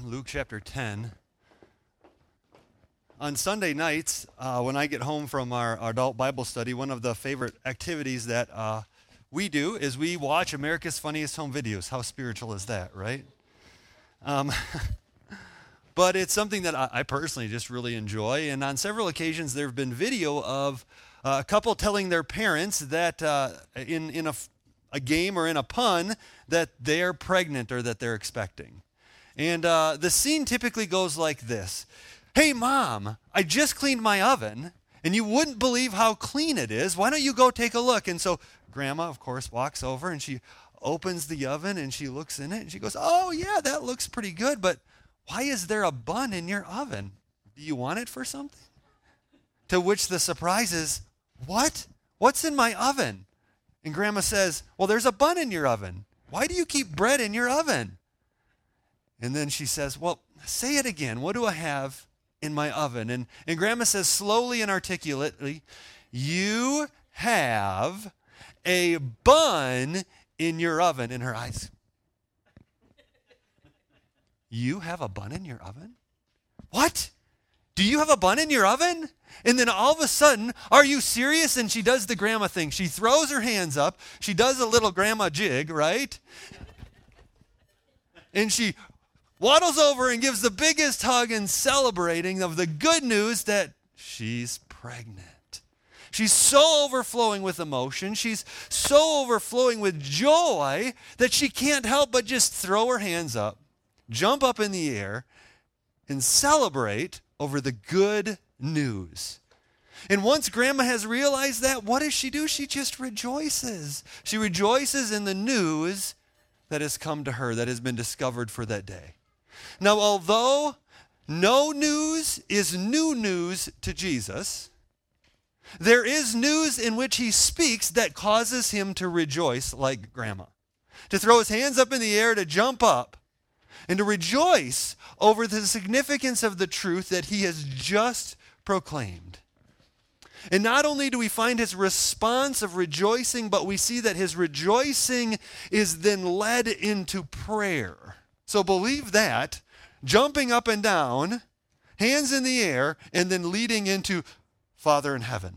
Luke chapter 10. On Sunday nights, when I get home from our adult Bible study, one of the favorite activities that we do is we watch America's Funniest Home Videos. How spiritual is that, right? But it's something that I personally just really enjoy. And on several occasions, there have been video of a couple telling their parents that in a game or in a pun that they're pregnant or that they're expecting. And the scene typically goes like this. Hey, Mom, I just cleaned my oven, and you wouldn't believe how clean it is. Why don't you go take a look? And so Grandma, of course, walks over, and she opens the oven, and she looks in it, and she goes, oh, yeah, that looks pretty good, but why is there a bun in your oven? Do you want it for something? To which the surprise is, what? What's in my oven? And Grandma says, well, there's a bun in your oven. Why do you keep bread in your oven? And then she says, well, say it again. What do I have in my oven? And Grandma says slowly and articulately, you have a bun in your oven. In her eyes. You have a bun in your oven? What? Do you have a bun in your oven? And then all of a sudden, are you serious? And she does the grandma thing. She throws her hands up. She does a little grandma jig, right? And she waddles over and gives the biggest hug and celebrating of the good news that she's pregnant. She's so overflowing with emotion. She's so overflowing with joy that she can't help but just throw her hands up, jump up in the air, and celebrate over the good news. And once Grandma has realized that, what does she do? She just rejoices. She rejoices in the news that has come to her, that has been discovered for that day. Now, although no news is new news to Jesus, there is news in which he speaks that causes him to rejoice like Grandma, to throw his hands up in the air, to jump up, and to rejoice over the significance of the truth that he has just proclaimed. And not only do we find his response of rejoicing, but we see that his rejoicing is then led into prayer. So believe that, jumping up and down, hands in the air, and then leading into Father in heaven.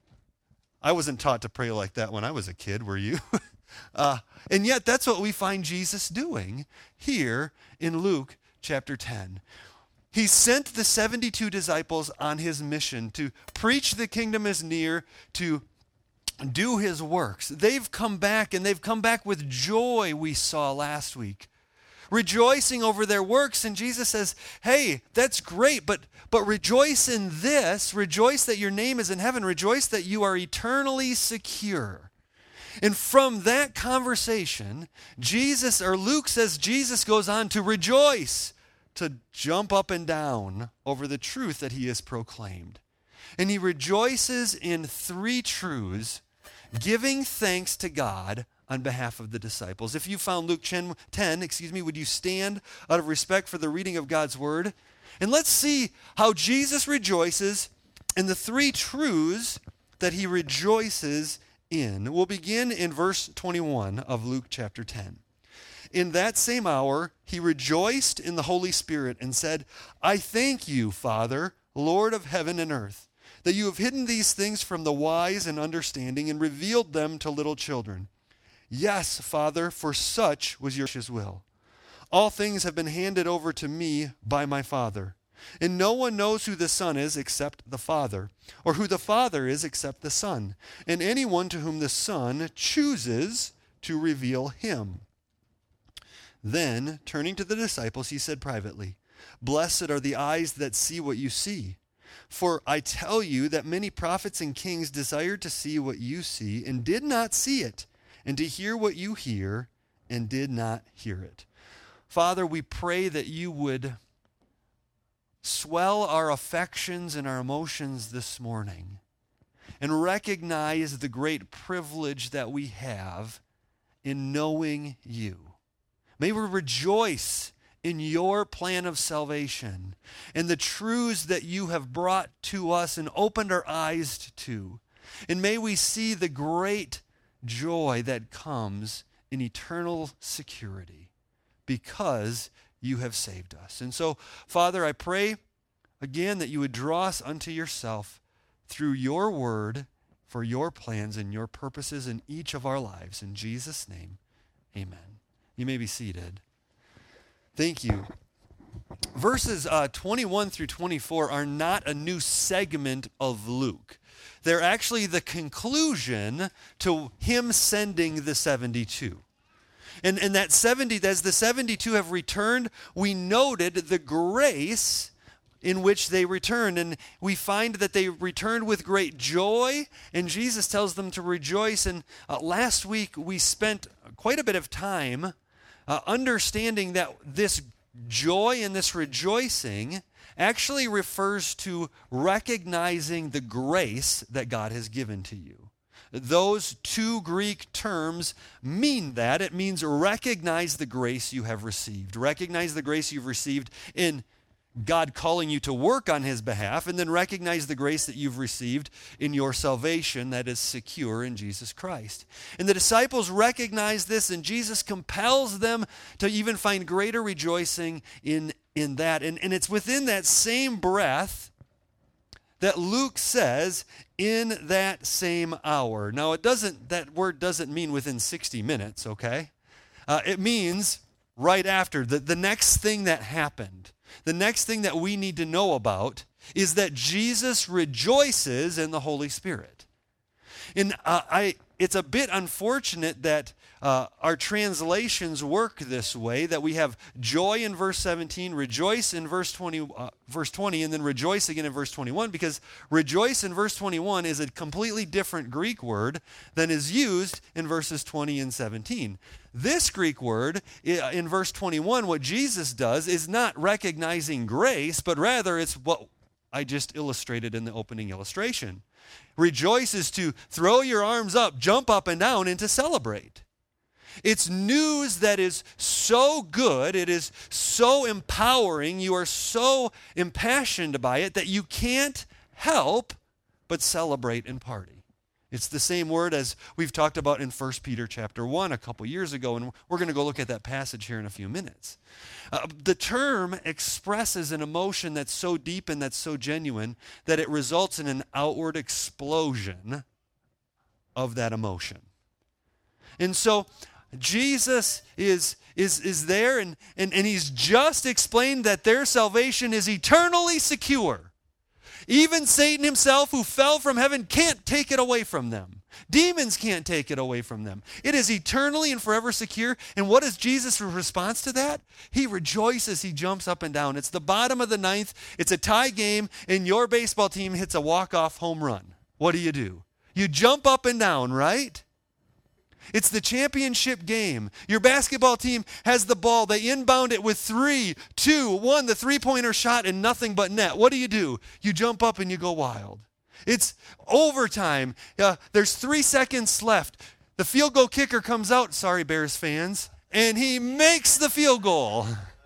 I wasn't taught to pray like that when I was a kid, were you? And yet that's what we find Jesus doing here in Luke chapter 10. He sent the 72 disciples on his mission to preach the kingdom is near, to do his works. They've come back, and they've come back with joy, we saw last week, rejoicing over their works. And Jesus says, hey, that's great, but rejoice in this. Rejoice that your name is in heaven. Rejoice that you are eternally secure. And from that conversation, Luke says Jesus goes on to rejoice, to jump up and down over the truth that he has proclaimed. And he rejoices in three truths, giving thanks to God on behalf of the disciples. If you found Luke 10, would you stand out of respect for the reading of God's word? And let's see how Jesus rejoices in the three truths that he rejoices in. We'll begin in verse 21 of Luke chapter 10. In that same hour, he rejoiced in the Holy Spirit and said, I thank you, Father, Lord of heaven and earth, that you have hidden these things from the wise and understanding and revealed them to little children. Yes, Father, for such was your will. All things have been handed over to me by my Father. And no one knows who the Son is except the Father, or who the Father is except the Son, and anyone to whom the Son chooses to reveal him. Then, turning to the disciples, he said privately, Blessed are the eyes that see what you see. For I tell you that many prophets and kings desired to see what you see and did not see it, and to hear what you hear and did not hear it. Father, we pray that you would swell our affections and our emotions this morning and recognize the great privilege that we have in knowing you. May we rejoice in your plan of salvation and the truths that you have brought to us and opened our eyes to. And may we see the great joy that comes in eternal security because you have saved us. And so, Father, I pray again that you would draw us unto yourself through your word for your plans and your purposes in each of our lives. In Jesus' name, amen. You may be seated. Thank you. Verses 21 through 24 are not a new segment of Luke. They're actually the conclusion to him sending the 72. And that 70, as the 72 have returned, we noted the grace in which they returned. And we find that they returned with great joy, and Jesus tells them to rejoice. And last week we spent quite a bit of time understanding that this joy and this rejoicing actually refers to recognizing the grace that God has given to you. Those two Greek terms mean that. It means recognize the grace you have received. Recognize the grace you've received in God calling you to work on his behalf, and then recognize the grace that you've received in your salvation that is secure in Jesus Christ. And the disciples recognize this, and Jesus compels them to even find greater rejoicing in that. And it's within that same breath that Luke says, in that same hour. Now, that word doesn't mean within 60 minutes, okay? It means right after, the next thing that happened. The next thing that we need to know about is that Jesus rejoices in the Holy Spirit. And it's a bit unfortunate that our translations work this way, that we have joy in verse 17, rejoice in verse 20, and then rejoice again in verse 21, because rejoice in verse 21 is a completely different Greek word than is used in verses 20 and 17. This Greek word in verse 21, what Jesus does is not recognizing grace, but rather it's what I just illustrated in the opening illustration. Rejoice is to throw your arms up, jump up and down, and to celebrate. It's news that is so good, it is so empowering, you are so impassioned by it that you can't help but celebrate and party. It's the same word as we've talked about in 1 Peter chapter 1 a couple years ago, and we're going to go look at that passage here in a few minutes. The term expresses an emotion that's so deep and that's so genuine that it results in an outward explosion of that emotion. And so Jesus is there, and he's just explained that their salvation is eternally secure. Even Satan himself, who fell from heaven, can't take it away from them. Demons can't take it away from them. It is eternally and forever secure. And what is Jesus' response to that? He rejoices. He jumps up and down. It's the bottom of the ninth. It's a tie game, and your baseball team hits a walk-off home run. What do? You jump up and down, right? It's the championship game. Your basketball team has the ball. They inbound it with 3, 2, 1, the three-pointer shot, and nothing but net. What do? You jump up and you go wild. It's overtime. There's 3 seconds left. The field goal kicker comes out, sorry Bears fans, and he makes the field goal.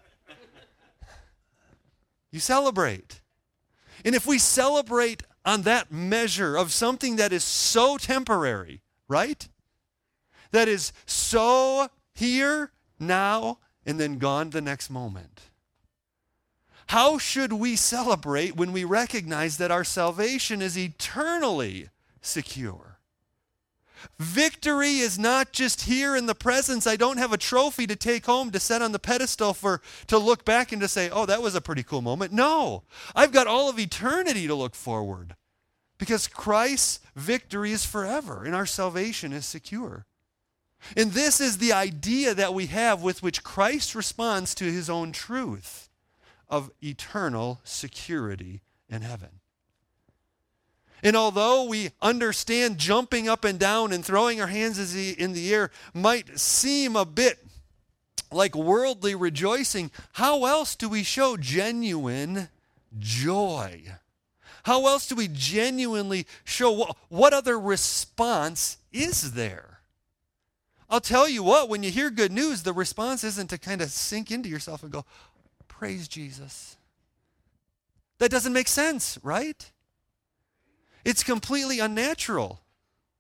You celebrate. And if we celebrate on that measure of something that is so temporary, right? That is so here, now, and then gone the next moment. How should we celebrate when we recognize that our salvation is eternally secure? Victory is not just here in the presence. I don't have a trophy to take home to set on the pedestal to look back and to say, oh, that was a pretty cool moment. No, I've got all of eternity to look forward, because Christ's victory is forever and our salvation is secure. And this is the idea that we have with which Christ responds to his own truth of eternal security in heaven. And although we understand jumping up and down and throwing our hands in the air might seem a bit like worldly rejoicing, how else do we show genuine joy? How else do we genuinely show what other response is there? I'll tell you what, when you hear good news, the response isn't to kind of sink into yourself and go, praise Jesus. That doesn't make sense, right? It's completely unnatural.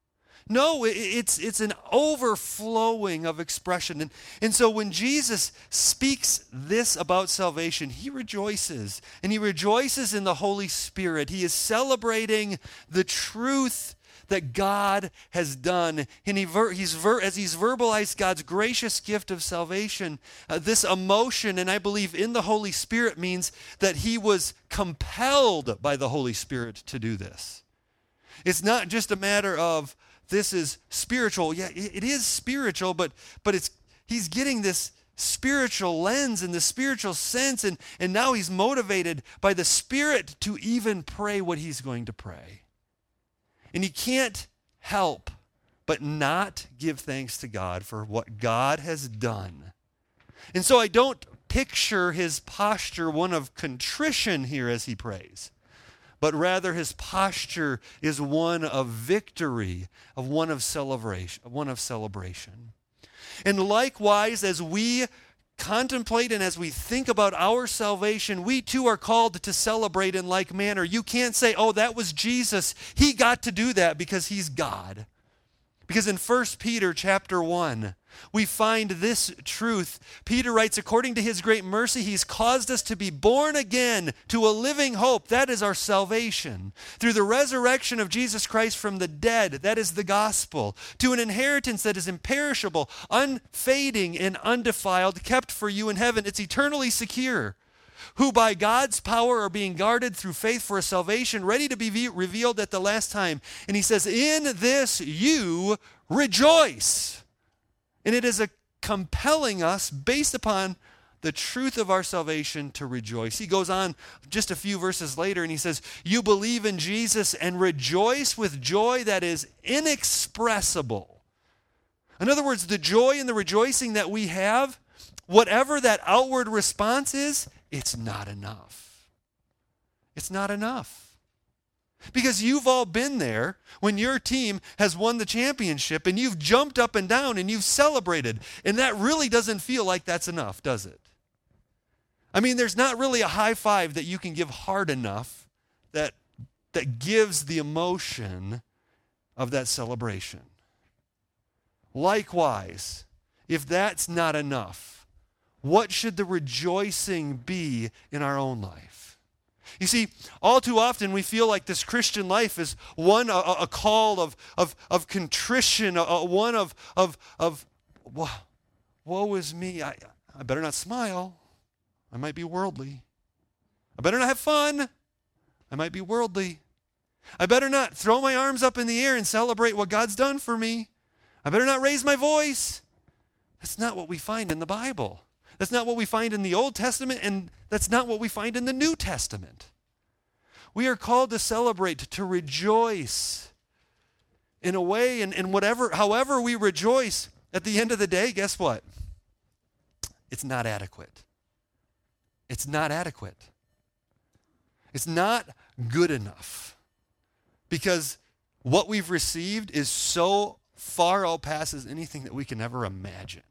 No, it's an overflowing of expression. And so when Jesus speaks this about salvation, he rejoices. And he rejoices in the Holy Spirit. He is celebrating the truth that God has done. And as he's verbalized God's gracious gift of salvation, this emotion, and I believe in the Holy Spirit, means that he was compelled by the Holy Spirit to do this. It's not just a matter of this is spiritual. Yeah, it is spiritual, but he's getting this spiritual lens and the spiritual sense, and now he's motivated by the Spirit to even pray what he's going to pray. And he can't help but not give thanks to God for what God has done. And so I don't picture his posture one of contrition here as he prays, but rather his posture is one of victory, of one of celebration. And likewise, as we contemplate and as we think about our salvation, we too are called to celebrate in like manner. You can't say, oh, that was Jesus. He got to do that because he's God. Because in 1 Peter chapter 1, we find this truth. Peter writes, according to his great mercy, he's caused us to be born again to a living hope. That is our salvation. Through the resurrection of Jesus Christ from the dead, that is the gospel. To an inheritance that is imperishable, unfading, and undefiled, kept for you in heaven. It's eternally secure. Who by God's power are being guarded through faith for a salvation ready to be revealed at the last time. And he says, in this you rejoice. And it is a compelling us, based upon the truth of our salvation, to rejoice. He goes on just a few verses later and he says, you believe in Jesus and rejoice with joy that is inexpressible. In other words, the joy and the rejoicing that we have, whatever that outward response is, it's not enough. It's not enough. Because you've all been there when your team has won the championship and you've jumped up and down and you've celebrated. And that really doesn't feel like that's enough, does it? I mean, there's not really a high five that you can give hard enough that gives the emotion of that celebration. Likewise, if that's not enough, what should the rejoicing be in our own life? You see, all too often we feel like this Christian life is one, a call of contrition, one of woe is me. I better not smile. I might be worldly. I better not have fun. I might be worldly. I better not throw my arms up in the air and celebrate what God's done for me. I better not raise my voice. That's not what we find in the Bible. That's not what we find in the Old Testament, and that's not what we find in the New Testament. We are called to celebrate, to rejoice in a way, and however we rejoice, at the end of the day, guess what? It's not adequate. It's not adequate. It's not good enough. Because what we've received is so far outpasses anything that we can ever imagine,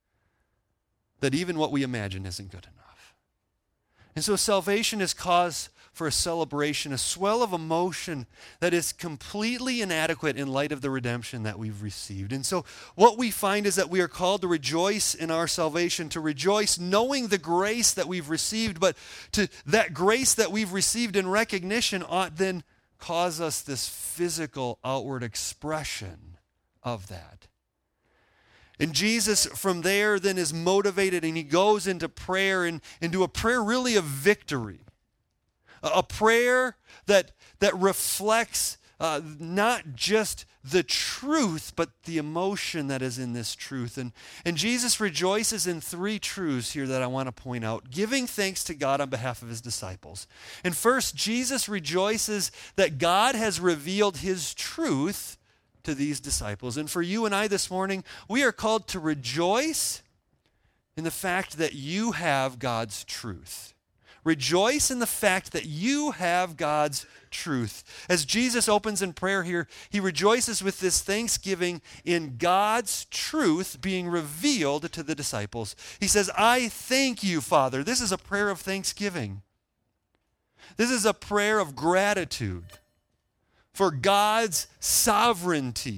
that even what we imagine isn't good enough. And so salvation is cause for a celebration, a swell of emotion that is completely inadequate in light of the redemption that we've received. And so what we find is that we are called to rejoice in our salvation, to rejoice knowing the grace that we've received, but to that grace that we've received in recognition ought then cause us this physical outward expression of that. And Jesus from there then is motivated, and he goes into prayer, and into a prayer really of victory. A prayer that reflects not just the truth, but the emotion that is in this truth. And Jesus rejoices in three truths here that I want to point out, giving thanks to God on behalf of his disciples. And first, Jesus rejoices that God has revealed his truth to these disciples. And for you and I this morning, we are called to rejoice in the fact that you have God's truth. Rejoice in the fact that you have God's truth. As Jesus opens in prayer here, he rejoices with this thanksgiving in God's truth being revealed to the disciples. He says, I thank you, Father. This is a prayer of thanksgiving. This is a prayer of gratitude for God's sovereignty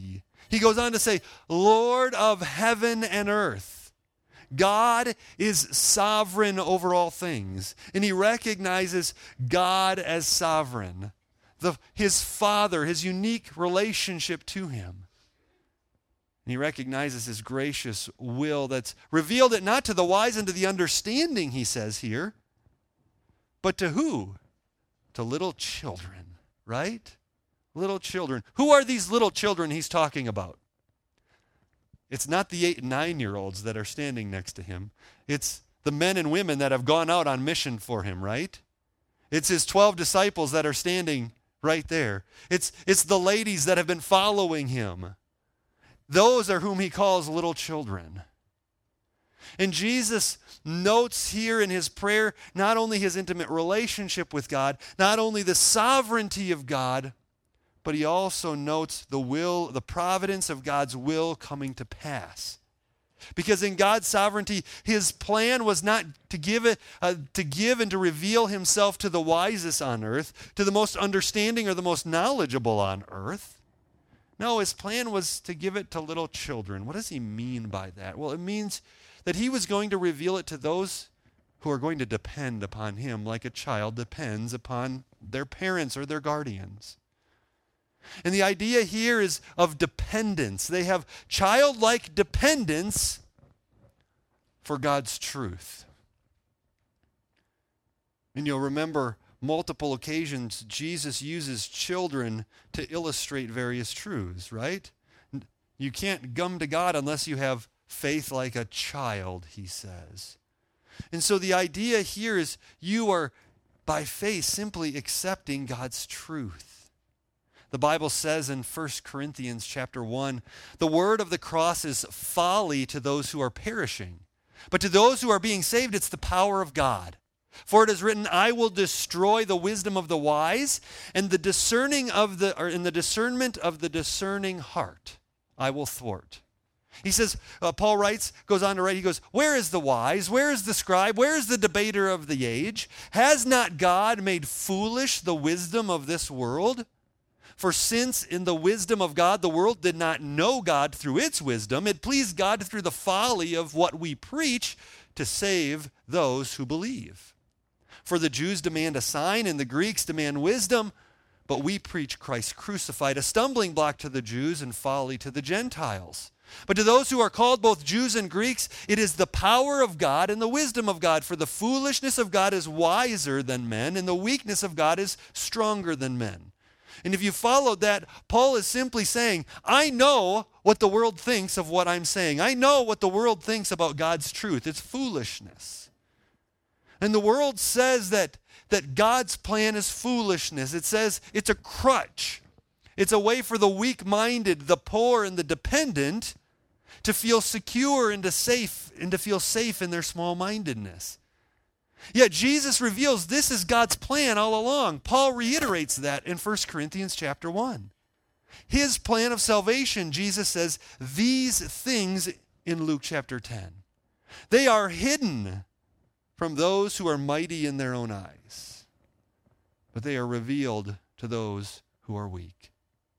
He goes on to say, Lord of heaven and earth. God is sovereign over all things, and he recognizes God as sovereign, his Father, his unique relationship to him. And he recognizes his gracious will that's revealed it not to the wise and to the understanding, he says here, but to who? To little children, right? Little children. Who are these little children he's talking about? It's not the 8 and 9-year-olds that are standing next to him. It's the men and women that have gone out on mission for him, right? It's his 12 disciples that are standing right there. It's the ladies that have been following him. Those are whom he calls little children. And Jesus notes here in his prayer not only his intimate relationship with God, not only the sovereignty of God, but he also notes the providence of God's will coming to pass. Because in God's sovereignty, his plan was not to give and to reveal himself to the wisest on earth, to the most understanding or the most knowledgeable on earth. No, his plan was to give it to little children. What does he mean by that? Well, it means that he was going to reveal it to those who are going to depend upon him like a child depends upon their parents or their guardians. And the idea here is of dependence. They have childlike dependence for God's truth. And you'll remember multiple occasions Jesus uses children to illustrate various truths, right? You can't come to God unless you have faith like a child, he says. And so the idea here is you are, by faith, simply accepting God's truth. The Bible says in 1 Corinthians chapter 1, the word of the cross is folly to those who are perishing. But to those who are being saved, it's the power of God. For it is written, I will destroy the wisdom of the wise, and the discernement of the discerning heart I will thwart. He says, Paul goes on to write, he goes, where is the wise? Where is the scribe? Where is the debater of the age? Has not God made foolish the wisdom of this world? For since in the wisdom of God, the world did not know God through its wisdom, it pleased God through the folly of what we preach to save those who believe. For the Jews demand a sign and the Greeks demand wisdom, but we preach Christ crucified, a stumbling block to the Jews and folly to the Gentiles. But to those who are called both Jews and Greeks, it is the power of God and the wisdom of God. For the foolishness of God is wiser than men, and the weakness of God is stronger than men. And if you followed that, Paul is simply saying, I know what the world thinks of what I'm saying. I know what the world thinks about God's truth. It's foolishness. And the world says that God's plan is foolishness. It says it's a crutch. It's a way for the weak-minded, the poor, and the dependent to feel secure and to feel safe in their small-mindedness. Yet Jesus reveals this is God's plan all along. Paul reiterates that in 1 Corinthians chapter 1. His plan of salvation, Jesus says, these things in Luke chapter 10. They are hidden from those who are mighty in their own eyes, but they are revealed to those who are weak.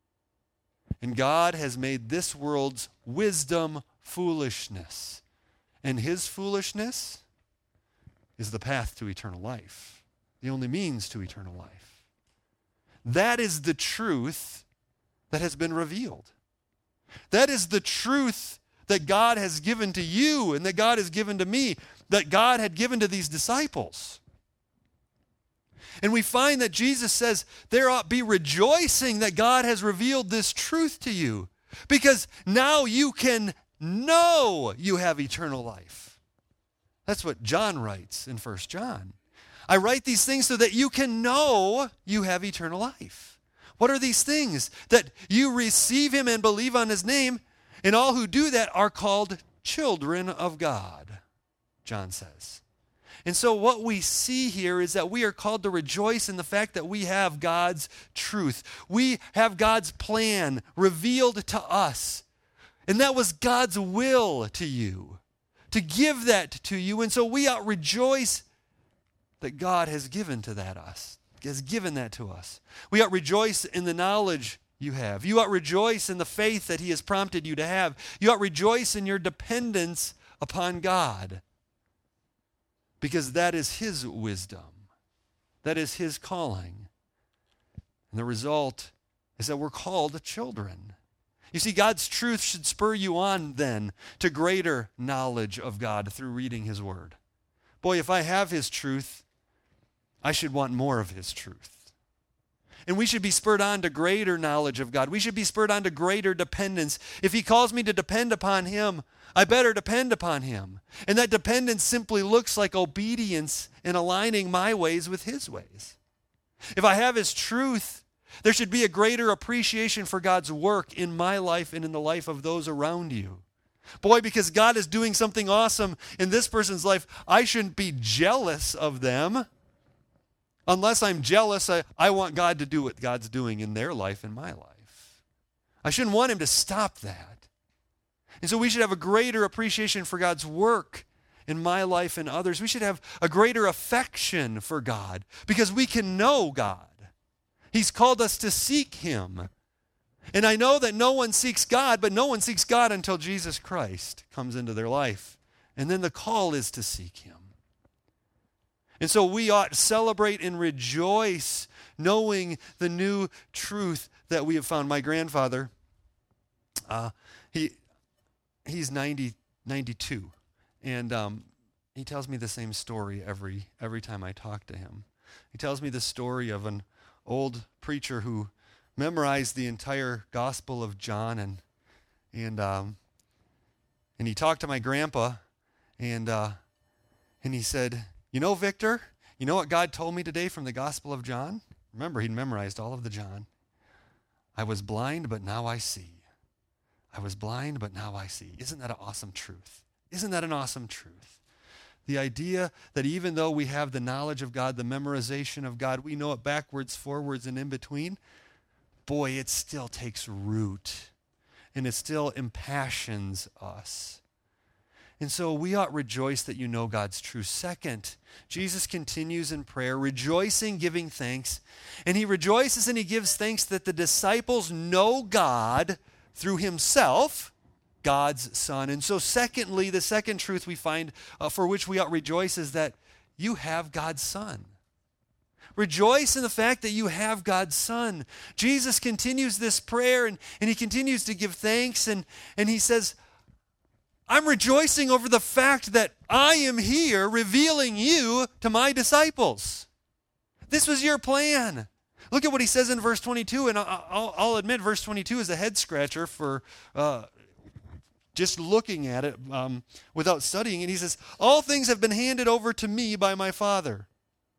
And God has made this world's wisdom foolishness, and his foolishness is the path to eternal life, the only means to eternal life. That is the truth that has been revealed. That is the truth that God has given to you and that God has given to me, that God had given to these disciples. And we find that Jesus says there ought be rejoicing that God has revealed this truth to you, because now you can know you have eternal life. That's what John writes in 1 John. I write these things so that you can know you have eternal life. What are these things? That you receive him and believe on his name, and all who do that are called children of God, John says. And so what we see here is that we are called to rejoice in the fact that we have God's truth. We have God's plan revealed to us. And that was God's will to you, to give that to you. And so we ought rejoice that God has given that to us. We ought rejoice in the knowledge you have. You ought rejoice in the faith that he has prompted you to have. You ought rejoice in your dependence upon God, because that is his wisdom. That is his calling. And the result is that we're called children. You see, God's truth should spur you on then to greater knowledge of God through reading his word. Boy, if I have his truth, I should want more of his truth. And we should be spurred on to greater knowledge of God. We should be spurred on to greater dependence. If he calls me to depend upon him, I better depend upon him. And that dependence simply looks like obedience in aligning my ways with his ways. If I have his truth, there should be a greater appreciation for God's work in my life and in the life of those around you. Boy, because God is doing something awesome in this person's life, I shouldn't be jealous of them. Unless I'm jealous, I want God to do what God's doing in their life and my life. I shouldn't want him to stop that. And so we should have a greater appreciation for God's work in my life and others. We should have a greater affection for God because we can know God. He's called us to seek him. And I know that no one seeks God, but no one seeks God until Jesus Christ comes into their life. And then the call is to seek him. And so we ought to celebrate and rejoice knowing the new truth that we have found. My grandfather, he's 92, and he tells me the same story every time I talk to him. He tells me the story of an old preacher who memorized the entire Gospel of John, and he talked to my grandpa, and he said, "You know, Victor, you know what God told me today from the Gospel of John?" Remember, he'd memorized all of the John. "I was blind, but now I see. I was blind, but now I see." Isn't that an awesome truth? Isn't that an awesome truth? The idea that even though we have the knowledge of God, the memorization of God, we know it backwards, forwards, and in between, boy, it still takes root, and it still impassions us. And so we ought rejoice that you know God's truth. Second, Jesus continues in prayer, rejoicing, giving thanks. And he rejoices and he gives thanks that the disciples know God through himself, God's Son. And so secondly, the second truth we find for which we ought rejoice is that you have God's Son. Rejoice in the fact that you have God's Son. Jesus continues this prayer and he continues to give thanks and he says, I'm rejoicing over the fact that I am here revealing you to my disciples. This was your plan. Look at what he says in verse 22, and I'll admit verse 22 is a head scratcher for just looking at it without studying it. He says, all things have been handed over to me by my Father.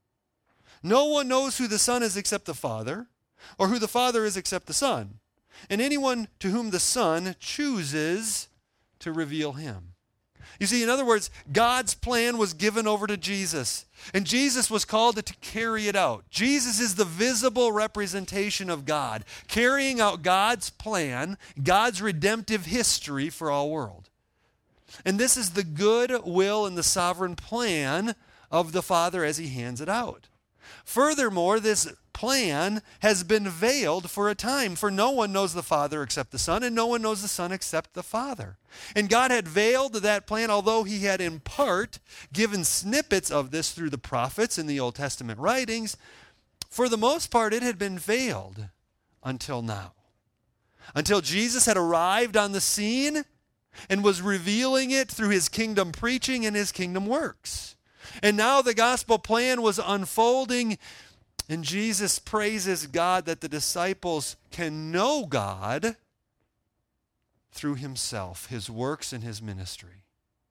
No one knows who the Son is except the Father, or who the Father is except the Son. And anyone to whom the Son chooses to reveal him. You see, in other words, God's plan was given over to Jesus, and Jesus was called to carry it out. Jesus is the visible representation of God, carrying out God's plan, God's redemptive history for all world. And this is the good will and the sovereign plan of the Father as he hands it out. Furthermore, this plan has been veiled for a time, for no one knows the Father except the Son, and no one knows the Son except the Father. And God had veiled that plan, although he had in part given snippets of this through the prophets in the Old Testament writings. For the most part, it had been veiled until now. Until Jesus had arrived on the scene and was revealing it through his kingdom preaching and his kingdom works. And now the gospel plan was unfolding, and Jesus praises God that the disciples can know God through himself, his works and his ministry.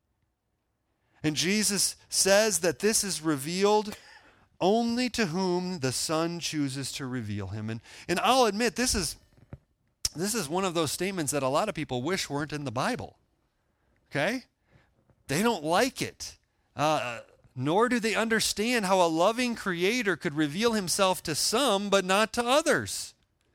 And Jesus says that this is revealed only to whom the Son chooses to reveal him. And I'll admit, this is one of those statements that a lot of people wish weren't in the Bible. Okay? They don't like it. Nor do they understand how a loving creator could reveal himself to some but not to others.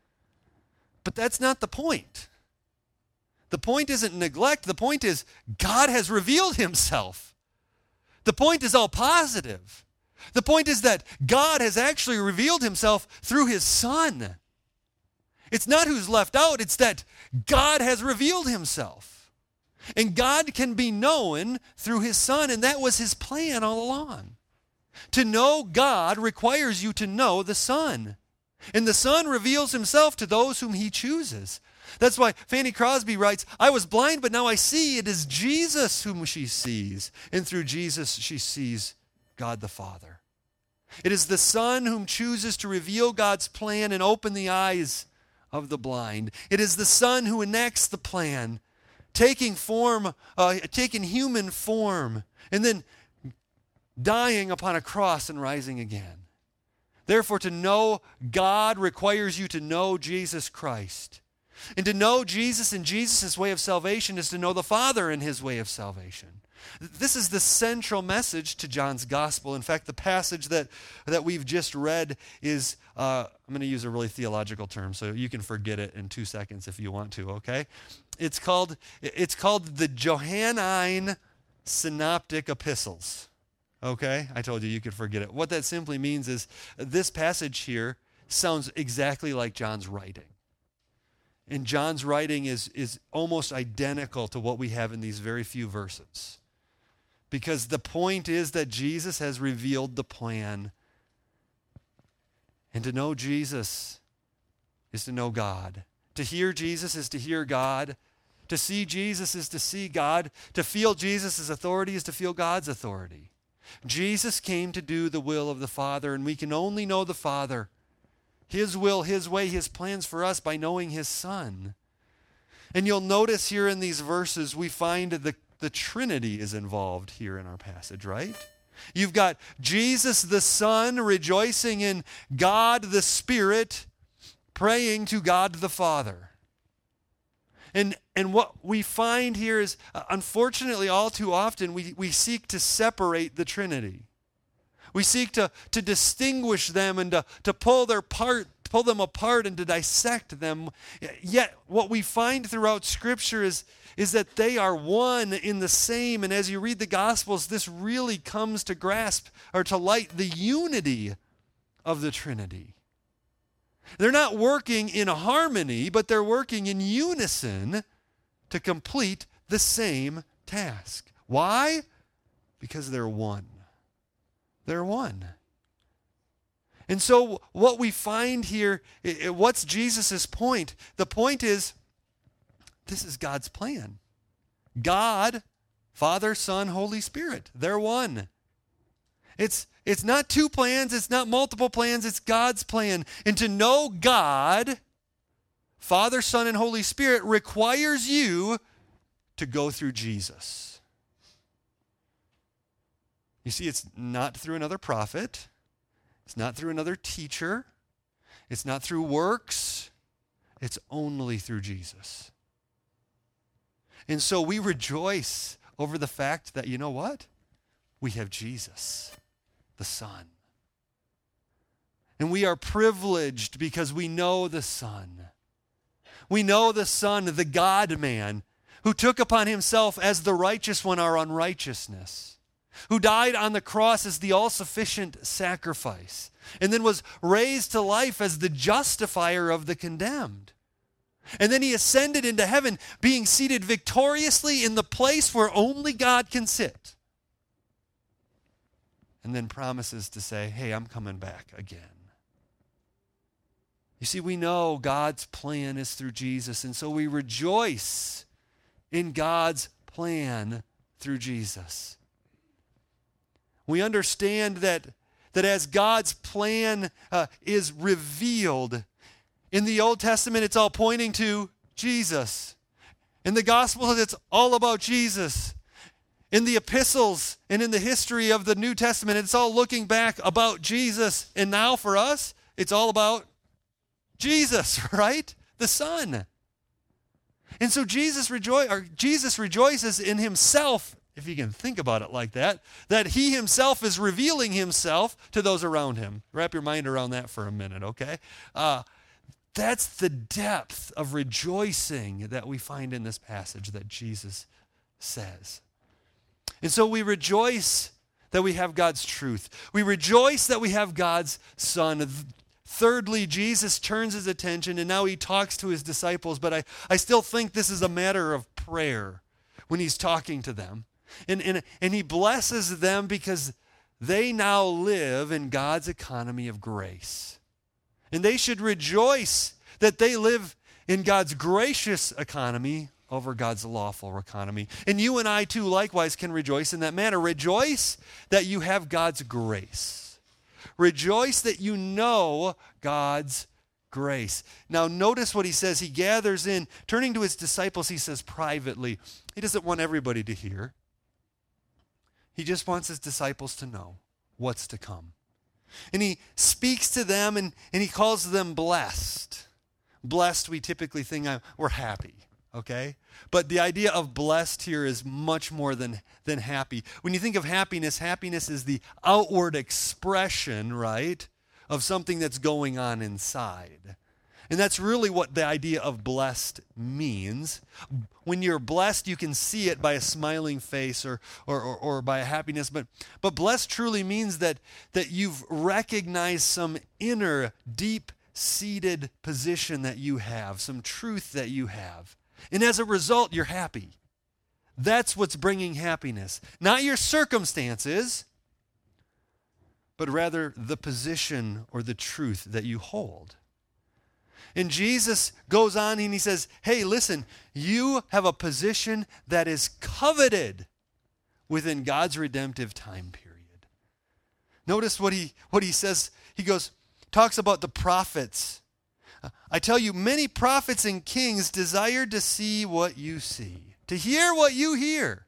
But that's not the point. The point isn't neglect. The point is God has revealed himself. The point is all positive. The point is that God has actually revealed himself through his Son. It's not who's left out, it's that God has revealed himself. And God can be known through his Son, and that was his plan all along. To know God requires you to know the Son. And the Son reveals himself to those whom he chooses. That's why Fanny Crosby writes, I was blind, but now I see. It is Jesus whom she sees. And through Jesus, she sees God the Father. It is the Son whom chooses to reveal God's plan and open the eyes of the blind. It is the Son who enacts the plan, taking human form, and then dying upon a cross and rising again. Therefore, to know God requires you to know Jesus Christ. And to know Jesus and Jesus' way of salvation is to know the Father and his way of salvation. This is the central message to John's gospel. In fact, the passage that we've just read is, I'm going to use a really theological term, so you can forget it in 2 seconds if you want to, okay? It's called the Johannine Synoptic Epistles. Okay? I told you could forget it. What that simply means is this passage here sounds exactly like John's writing. And John's writing is almost identical to what we have in these very few verses. Because the point is that Jesus has revealed the plan. And to know Jesus is to know God. To hear Jesus is to hear God. To see Jesus is to see God. To feel Jesus' authority is to feel God's authority. Jesus came to do the will of the Father, and we can only know the Father, his will, his way, his plans for us by knowing his Son. And you'll notice here in these verses, we find the Trinity is involved here in our passage, right? You've got Jesus the Son rejoicing in God the Spirit, praying to God the Father. And what we find here is, unfortunately, all too often, we seek to separate the Trinity. We seek to distinguish them and to pull them apart and to dissect them. Yet what we find throughout Scripture is that they are one in the same. And as you read the Gospels, this really comes to grasp or to light the unity of the Trinity. They're not working in harmony, but they're working in unison to complete the same task. Why? Because they're one. They're one. And so what we find here, what's Jesus' point? The point is, this is God's plan. God, Father, Son, Holy Spirit, they're one. It's not two plans, it's not multiple plans, it's God's plan. And to know God, Father, Son, and Holy Spirit requires you to go through Jesus. You see, it's not through another prophet. It's not through another teacher. It's not through works. It's only through Jesus. And so we rejoice over the fact that, you know what? We have Jesus, the Son. And we are privileged because we know the Son. We know the Son, the God-man, who took upon himself as the righteous one our unrighteousness, who died on the cross as the all-sufficient sacrifice, and then was raised to life as the justifier of the condemned. And then he ascended into heaven, being seated victoriously in the place where only God can sit. And then promises to say, hey, I'm coming back again. You see, we know God's plan is through Jesus, and so we rejoice in God's plan through Jesus. We understand that as God's plan is revealed, in the Old Testament, it's all pointing to Jesus. In the Gospels, it's all about Jesus. In the epistles and in the history of the New Testament, it's all looking back about Jesus. And now for us, it's all about Jesus, right? The Son. And so Jesus rejoices in himself, if you can think about it like that he himself is revealing himself to those around him. Wrap your mind around that for a minute, okay? That's the depth of rejoicing that we find in this passage that Jesus says. And so we rejoice that we have God's truth. We rejoice that we have God's Son. Thirdly, Jesus turns his attention and now he talks to his disciples, but I still think this is a matter of prayer when he's talking to them. And he blesses them because they now live in God's economy of grace. And they should rejoice that they live in God's gracious economy over God's lawful economy. And you and I too likewise can rejoice in that manner. Rejoice that you have God's grace. Rejoice that you know God's grace. Now notice what he says. He gathers in, turning to his disciples, he says privately. He doesn't want everybody to hear. He just wants his disciples to know what's to come. And he speaks to them and he calls them blessed. Blessed, we typically think we're happy, okay? But the idea of blessed here is much more than happy. When you think of happiness, happiness is the outward expression, right, of something that's going on inside. And that's really what the idea of blessed means. When you're blessed, you can see it by a smiling face or by a happiness. But blessed truly means that you've recognized some inner, deep-seated position that you have, some truth that you have. And as a result, you're happy. That's what's bringing happiness. Not your circumstances, but rather the position or the truth that you hold. And Jesus goes on and he says, hey, listen, you have a position that is coveted within God's redemptive time period. Notice what he says. He talks about the prophets. I tell you, many prophets and kings desired to see what you see, to hear what you hear.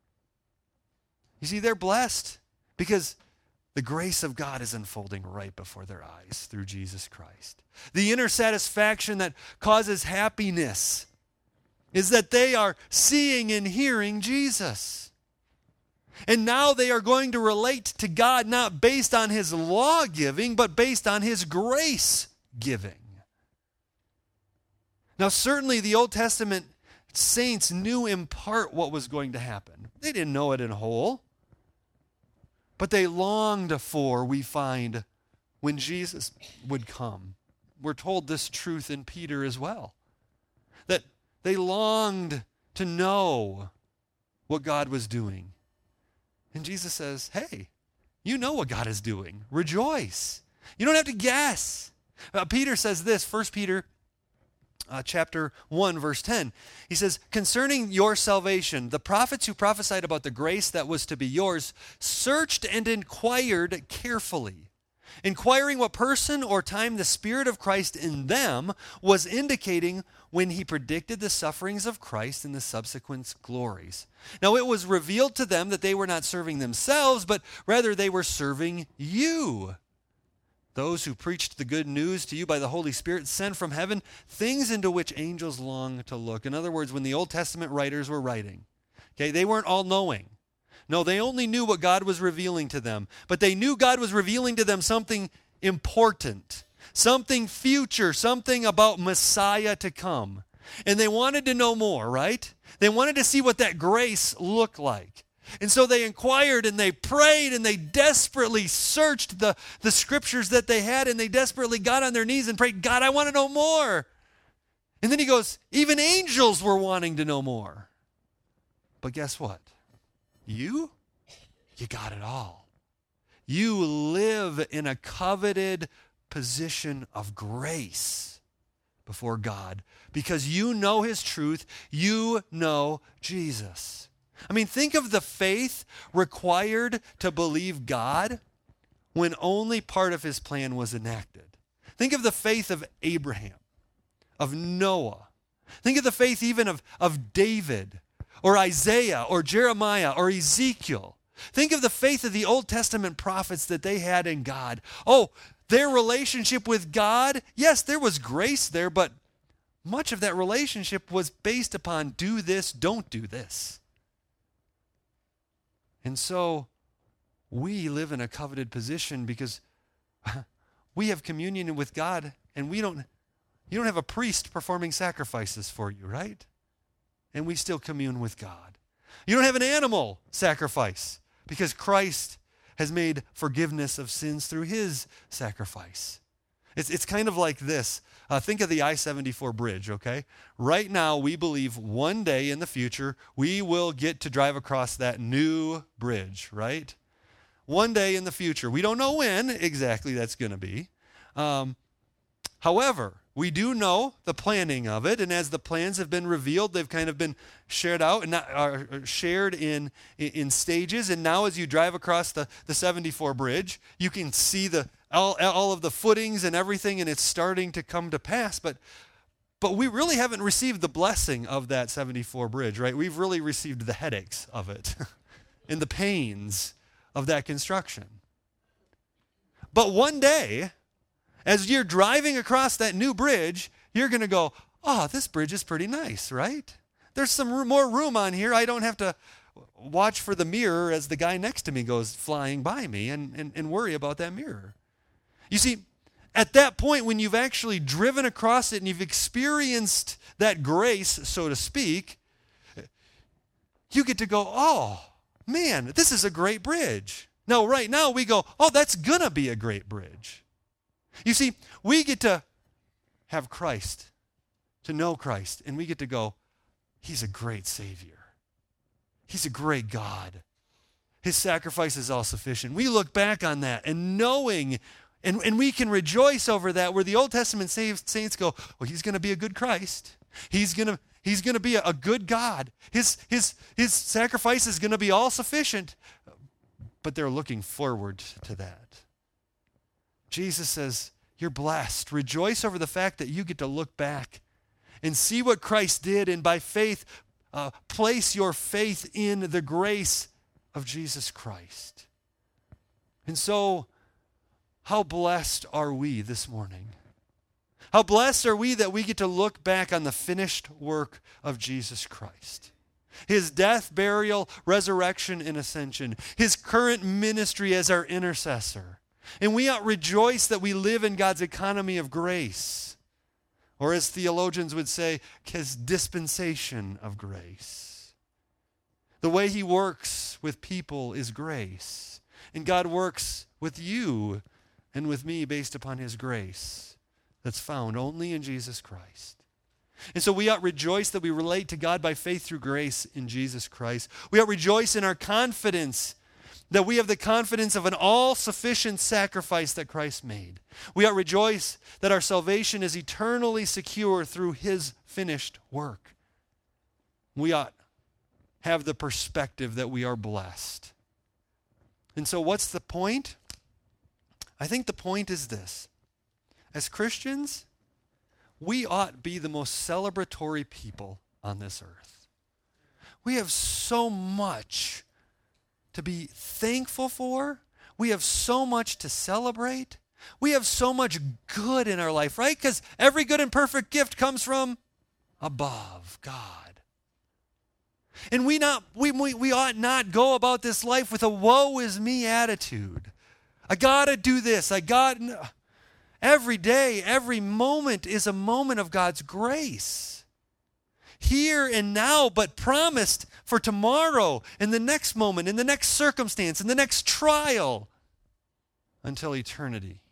You see, they're blessed because the grace of God is unfolding right before their eyes through Jesus Christ. The inner satisfaction that causes happiness is that they are seeing and hearing Jesus. And now they are going to relate to God not based on his law giving, but based on his grace giving. Now, certainly the Old Testament saints knew in part what was going to happen. They didn't know it in whole. But they longed for, we find, when Jesus would come. We're told this truth in Peter as well. That they longed to know what God was doing. And Jesus says, hey, you know what God is doing. Rejoice. You don't have to guess. Peter says this, 1 Peter chapter 1, verse 10. He says, concerning your salvation, the prophets who prophesied about the grace that was to be yours searched and inquired carefully, inquiring what person or time the Spirit of Christ in them was indicating when he predicted the sufferings of Christ and the subsequent glories. Now it was revealed to them that they were not serving themselves, but rather they were serving you. Those who preached the good news to you by the Holy Spirit sent from heaven, things into which angels long to look. In other words, when the Old Testament writers were writing, okay, they weren't all knowing. No, they only knew what God was revealing to them. But they knew God was revealing to them something important, something future, something about Messiah to come. And they wanted to know more, right? They wanted to see what that grace looked like. And so they inquired and they prayed and they desperately searched the scriptures that they had, and they desperately got on their knees and prayed, God, I want to know more. And then he goes, even angels were wanting to know more. But guess what? You got it all. You live in a coveted position of grace before God because you know his truth. You know Jesus. I mean, think of the faith required to believe God when only part of his plan was enacted. Think of the faith of Abraham, of Noah. Think of the faith even of David or Isaiah or Jeremiah or Ezekiel. Think of the faith of the Old Testament prophets that they had in God. Oh, their relationship with God, yes, there was grace there, but much of that relationship was based upon do this, don't do this. And so we live in a coveted position because we have communion with God, and you don't have a priest performing sacrifices for you, right? And we still commune with God. You don't have an animal sacrifice because Christ has made forgiveness of sins through his sacrifice. It's kind of like this. Think of the I-74 bridge, okay? Right now, we believe one day in the future, we will get to drive across that new bridge, right? One day in the future. We don't know when exactly that's going to be. However, we do know the planning of it, and as the plans have been revealed, they've kind of been shared out and are shared in stages. And now, as you drive across the 74 bridge, you can see all of the footings and everything, and it's starting to come to pass. But we really haven't received the blessing of that 74 bridge, right? We've really received the headaches of it and the pains of that construction. But one day, as you're driving across that new bridge, you're going to go, oh, this bridge is pretty nice, right? There's some more room on here. I don't have to watch for the mirror as the guy next to me goes flying by me and worry about that mirror. You see, at that point, when you've actually driven across it and you've experienced that grace, so to speak, you get to go, oh, man, this is a great bridge. Now, right now, we go, oh, that's going to be a great bridge. You see, we get to have Christ, to know Christ, and we get to go, he's a great Savior. He's a great God. His sacrifice is all sufficient. We look back on that and knowing, and we can rejoice over that, where the Old Testament saints go, well, he's going to be a good Christ. He's going to be a good God. His sacrifice is going to be all sufficient. But they're looking forward to that. Jesus says, you're blessed. Rejoice over the fact that you get to look back and see what Christ did, and by faith, place your faith in the grace of Jesus Christ. And so, how blessed are we this morning? How blessed are we that we get to look back on the finished work of Jesus Christ? His death, burial, resurrection, and ascension. His current ministry as our intercessor. And we ought rejoice that we live in God's economy of grace. Or as theologians would say, his dispensation of grace. The way he works with people is grace. And God works with you and with me based upon his grace that's found only in Jesus Christ. And so we ought rejoice that we relate to God by faith through grace in Jesus Christ. We ought rejoice in our confidence that we have the confidence of an all-sufficient sacrifice that Christ made. We ought rejoice that our salvation is eternally secure through his finished work. We ought have the perspective that we are blessed. And so what's the point? I think the point is this. As Christians, we ought be the most celebratory people on this earth. We have so much to be thankful for. We have so much to celebrate. We have so much good in our life, right? Because every good and perfect gift comes from above, God. And we ought not go about this life with a woe is me attitude. I got to do this. Every day, every moment is a moment of God's grace. Here and now, but promised for tomorrow, in the next moment, in the next circumstance, in the next trial, until eternity.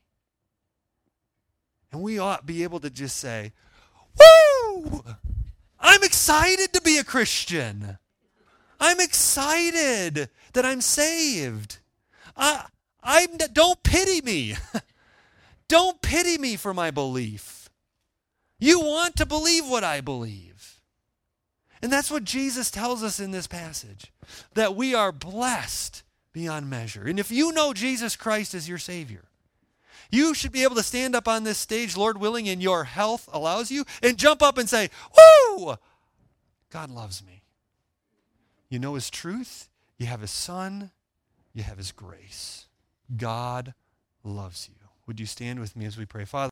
And we ought be able to just say, woo! I'm excited to be a Christian. I'm excited that I'm saved. Don't pity me. Don't pity me for my belief. You want to believe what I believe. And that's what Jesus tells us in this passage, that we are blessed beyond measure. And if you know Jesus Christ as your Savior, you should be able to stand up on this stage, Lord willing, and your health allows you, and jump up and say, woo! God loves me. You know his truth, you have his Son, you have his grace. God loves you. Would you stand with me as we pray? Father,